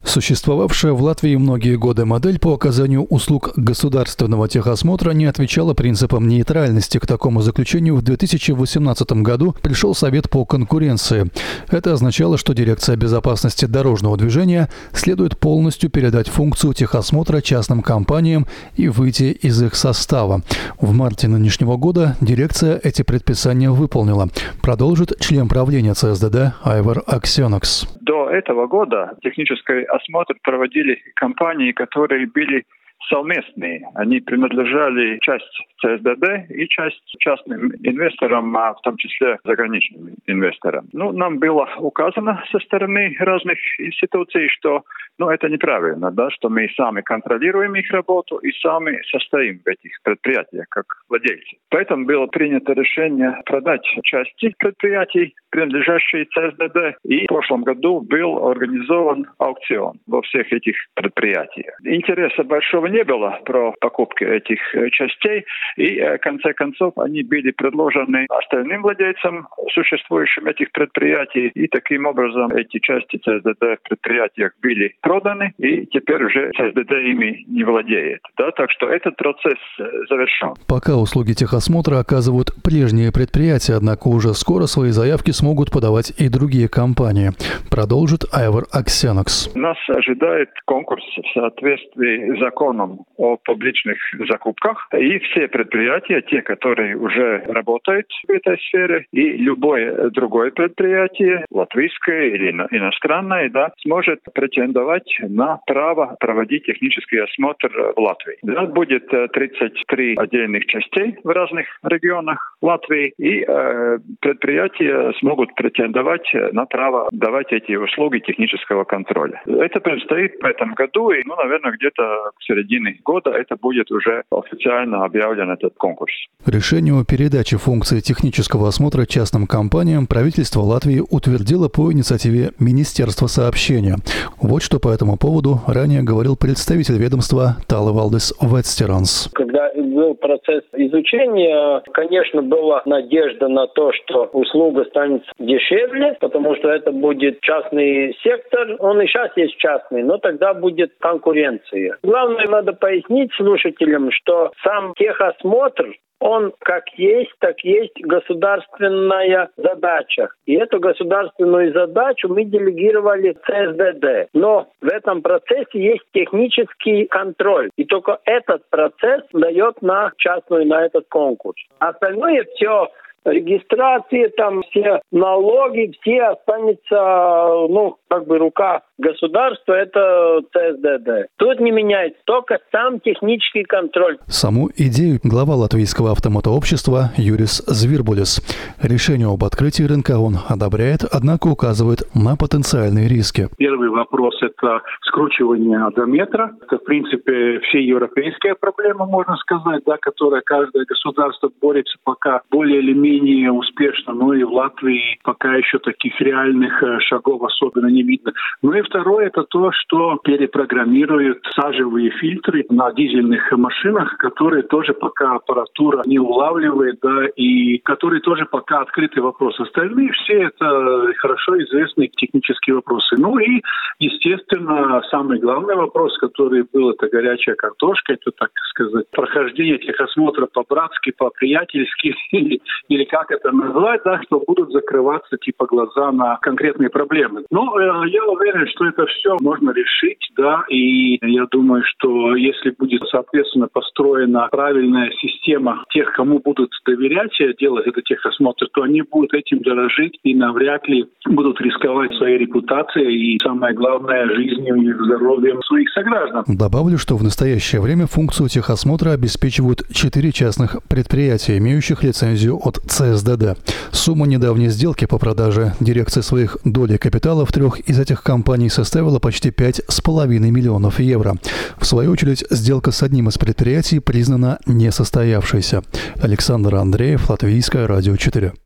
Существовавшая в Латвии многие годы модель по оказанию услуг государственного техосмотра не отвечала принципам нейтральности. К такому заключению в 2018 году пришел Совет по конкуренции. Это означало, что Дирекция безопасности дорожного движения следует полностью передать функцию техосмотра частным компаниям и выйти из их состава. В марте нынешнего года дирекция эти предписания выполнила. Продолжит член правления ЦСДД Айвар Аксенокс. До этого года технический осмотр проводили компании, которые были совместные. Они принадлежали часть ЦСДД и часть частным инвесторам, в том числе заграничным инвесторам. Нам было указано со стороны разных институций, что это неправильно, что мы сами контролируем их работу и сами состоим в этих предприятиях как владельцы. Поэтому было принято решение продать части предприятий, принадлежащие ЦСДД, и в прошлом году был организован аукцион во всех этих предприятиях. Интереса большого не было про покупку этих частей, и в конце концов они были предложены остальным владельцам, существующим этих предприятий, и таким образом эти части ЦСДД в предприятиях были проданы, и теперь уже ЦСДД ими не владеет. Так что этот процесс завершен. Пока услуги техосмотра оказывают прежние предприятия, однако уже скоро свои заявки смогут подавать и другие компании. Продолжит Айвар Аксенокс. Нас ожидает конкурс в соответствии с законом о публичных закупках. И все предприятия, те, которые уже работают в этой сфере, и любое другое предприятие, латвийское или иностранное, сможет претендовать на право проводить технический осмотр в Латвии. Будет 33 отдельных частей в разных регионах Латвии, и предприятия смогут претендовать на право давать эти услуги технического контроля. Это предстоит в этом году, и, наверное, где-то к середине года это будет уже официально объявлен этот конкурс. Решение о передаче функции технического осмотра частным компаниям правительство Латвии утвердило по инициативе Министерства сообщения. Вот что по этому поводу ранее говорил представитель ведомства Тала Валдис Ветстеранс. Когда был процесс изучения, конечно, была надежда на то, что услуга станет дешевле, потому что это будет частный сектор. Он и сейчас есть частный, но тогда будет конкуренция. Главное, надо пояснить слушателям, что сам техосмотр, он как есть, так есть государственная задача. И эту государственную задачу мы делегировали ЦСДД. Но в этом процессе есть технический контроль. И только этот процесс дает на частную, на этот конкурс. Остальное все, регистрации, все налоги, все останется, рука государства, это ЦСДД. Тут не меняется, только сам технический контроль. Саму идею глава Латвийского автомотообщества Юрис Звирбулис. Решение об открытии рынка он одобряет, однако указывает на потенциальные риски. Первый вопрос – это скручивание одометра. Это, в принципе, всеевропейская проблема, можно сказать, которая каждое государство борется пока более или менее успешно. И в Латвии пока еще таких реальных шагов особенно не видно. И второе – это то, что перепрограммируют сажевые фильтры на дизельных машинах, которые тоже пока аппаратура не улавливает, и которые тоже пока открытый вопрос. Остальные все это хорошо известные технические вопросы. И, естественно, самый главный вопрос, который был, это горячая картошка, это, так сказать, прохождение техосмотра по-братски, по-приятельски, или как это назвать, что будут закрываться глаза на конкретные проблемы. Я уверен, что это все можно решить, и я думаю, что если будет, соответственно, построена правильная система тех, кому будут доверять делать этот техосмотр, то они будут этим дорожить и навряд ли будут рисковать своей репутацией и, самое главное, жизнью и здоровьем своих сограждан. Добавлю, что в настоящее время функцию техосмотра обеспечивают 4 частных предприятия, имеющих лицензию от ЦСДД. Сумма недавней сделки по продаже дирекции своих долей капитала в 3 из этих компаний составила почти 5,5 миллионов евро. В свою очередь, сделка с одним из предприятий признана несостоявшейся. Александр Андреев, Латвийское радио 4.